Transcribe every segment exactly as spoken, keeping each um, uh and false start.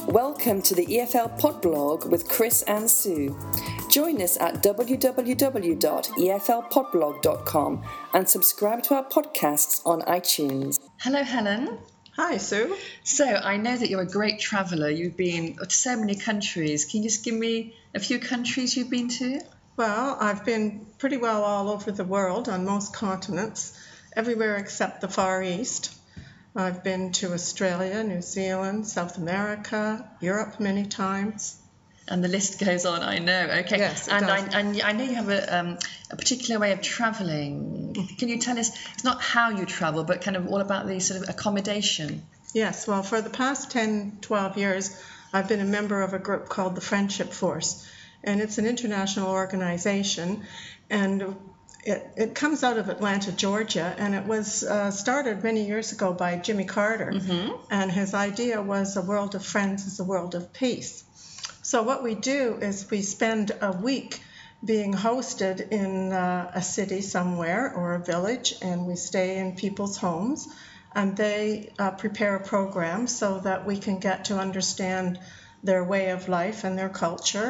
Welcome to the E F L Podblog with Chris and Sue. Join us at w w w dot e f l podblog dot com and subscribe to our podcasts on iTunes. Hello, Helen. Hi, Sue. So, I know that you're a great traveller. You've been to so many countries. Can you just give me a few countries you've been to? Well, I've been pretty well all over the world on most continents, everywhere except the Far East. I've been to Australia, New Zealand, South America, Europe many times. And the list goes on, I know. Okay. Yes, it and does. I, and I know you have a, um, a particular way of travelling. Can you tell us, it's not how you travel, but kind of all about the sort of accommodation? Yes, well, for the past ten, twelve years, I've been a member of a group called the Friendship Force. And it's an international organization. And It, it comes out of Atlanta, Georgia, and it was uh, started many years ago by Jimmy Carter. Mm-hmm. And his idea was a world of friends is a world of peace. So what we do is we spend a week being hosted in uh, a city somewhere or a village, and we stay in people's homes, and they uh, prepare a program so that we can get to understand their way of life and their culture.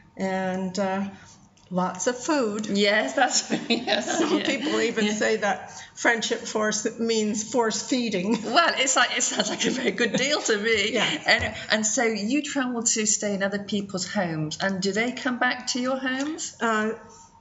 And uh, lots of food. Yes, that's yes. Some yeah. people even yeah. say that Friendship Force means force feeding. Well, it's like it sounds like a very good deal to me. Yeah. And, and so you travel to stay in other people's homes, and do they come back to your homes? Uh,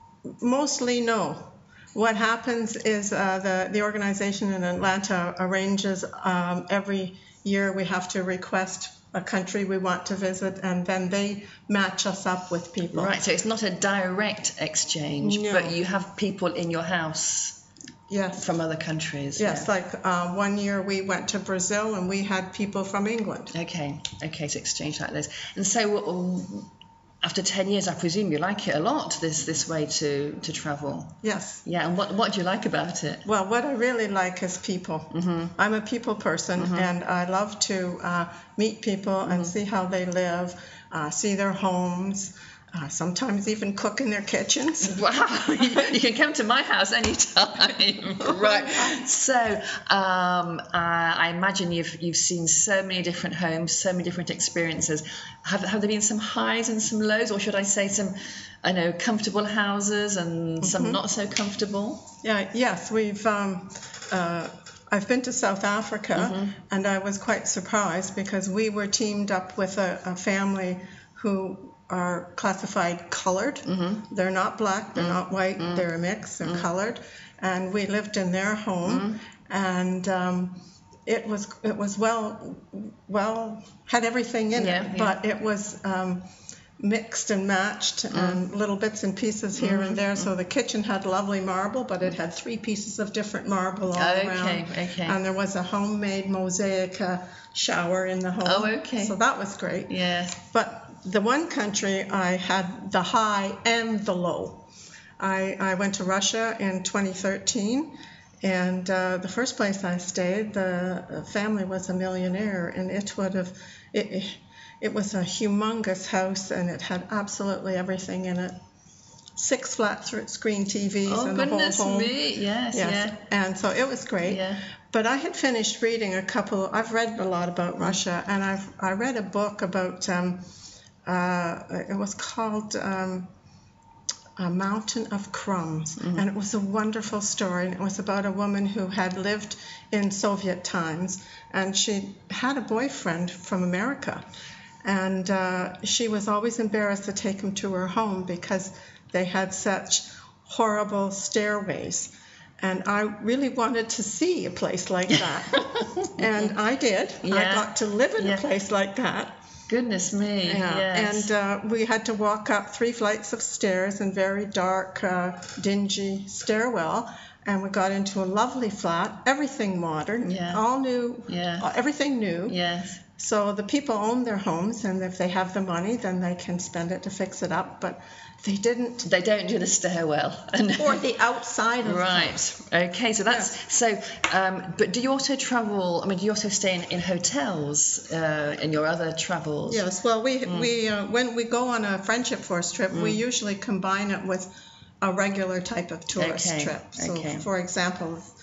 mostly no. What happens is uh, the, the organization in Atlanta arranges um, every year we have to request a country we want to visit, and then they match us up with people. Right, so it's not a direct exchange, No. but you have people in your house Yes. from other countries. Yes, yeah. like uh, one year we went to Brazil and we had people from England. Okay, okay, to exchange like this. And so um, after ten years, I presume you like it a lot, this this way to, to travel. Yes. Yeah, and what, what do you like about it? Well, what I really like is people. Mm-hmm. I'm a people person, Mm-hmm. and I love to uh, meet people Mm-hmm. and see how they live, uh, see their homes, uh, sometimes even cook in their kitchens. Wow, you can come to my house anytime. Right. So um, uh, I imagine you've you've seen so many different homes, so many different experiences. Have have there been some highs and some lows, or should I say some, I know, comfortable houses and some Mm-hmm. not so comfortable? Yeah. Yes, we've. Um, uh, I've been to South Africa, Mm-hmm. and I was quite surprised because we were teamed up with a, a family who are classified colored. Mm-hmm. They're not black, they're Mm-hmm. not white, Mm-hmm. they're a mix, they're Mm-hmm. colored. And we lived in their home, Mm-hmm. and um, it was it was well, well had everything in Yeah, it, yeah. but it was um, mixed and matched and little bits and pieces here and there. So the kitchen had lovely marble, but it had three pieces of different marble all Okay, around. okay. And there was a homemade mosaic uh, shower in the home. Oh, okay. So that was great. Yeah. But the one country I had the high and the low. I, I went to Russia in twenty thirteen, and uh, the first place I stayed, the family was a millionaire, and it would have, it, it was a humongous house, and it had absolutely everything in it. Six flat screen T Vs Oh, in the whole goodness home. me. Yes, Yes, yeah. and so it was great. Yeah. But I had finished reading a couple. I've read a lot about Russia, and I've I read a book about. Um, uh, it was called um, A Mountain of Crumbs, Mm-hmm. and it was a wonderful story. And it was about a woman who had lived in Soviet times, and she had a boyfriend from America, and uh, she was always embarrassed to take him to her home because they had such horrible stairways. And I really wanted to see a place like that. And I did. Yeah. I got to live in Yeah. a place like that. Goodness me. Yeah. Yes. And uh, we had to walk up three flights of stairs in very dark, uh, dingy stairwell. And we got into a lovely flat, everything modern, Yeah. all new, Yeah. uh, everything new. Yes. So the people own their homes, and if they have the money, then they can spend it to fix it up. But they didn't. They don't do the stairwell. Or the outside of the Right. house. Okay. So that's so. Um, but do you also travel? I mean, do you also stay in, in hotels uh, in your other travels? Yes. Well, we we uh, when we go on a Friendship Force trip, we usually combine it with a regular type of tourist Okay, trip. So, okay. for example,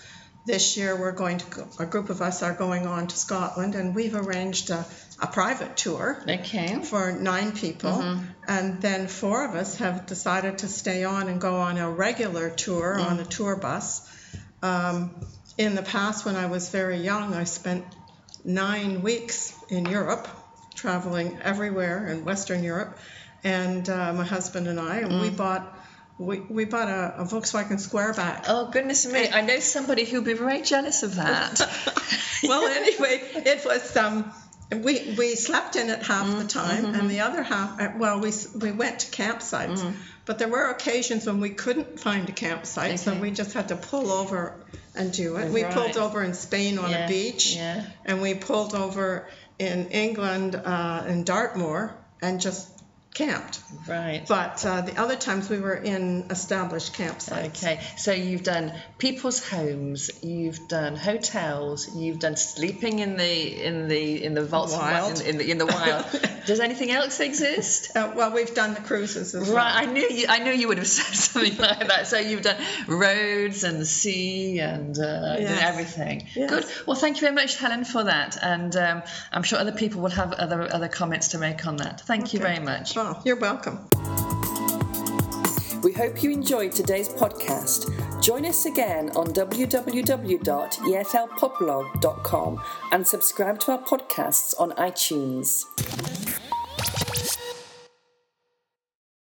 this year we're going to go, a group of us are going on to Scotland, and we've arranged a, a private tour Okay. for nine people. Mm-hmm. And then four of us have decided to stay on and go on a regular tour Mm. on a tour bus. Um, in the past, when I was very young, I spent nine weeks in Europe, traveling everywhere in Western Europe, and uh, my husband and I, and Mm. we bought we, we bought a, a Volkswagen Squareback. Oh, goodness me. I know somebody who'd be very jealous of that. Well, anyway, it was um, we we slept in it half Mm, the time, mm-hmm. and the other half. uh, Well, we s- we went to campsites, Mm. but there were occasions when we couldn't find a campsite, so Okay. we just had to pull over and do it. We Right. pulled over in Spain on Yeah, a beach, yeah. and we pulled over in England uh, in Dartmoor and just camped. Right. But uh, the other times we were in established campsites. Okay, so you've done people's homes, you've done hotels, you've done sleeping in the in the in the vaults Wild. in, in the in the wild. Does anything else exist? Uh, well, we've done the cruises as well. Right, I knew you. I knew you would have said something like that. So you've done roads and the sea and, uh, Yes. and everything. Yes. Good. Well, thank you very much, Helen, for that. And um, I'm sure other people will have other other comments to make on that. Thank you Okay. very much. Oh, you're welcome. We hope you enjoyed today's podcast. Join us again on w w w dot e f l podblog dot com and subscribe to our podcasts on iTunes.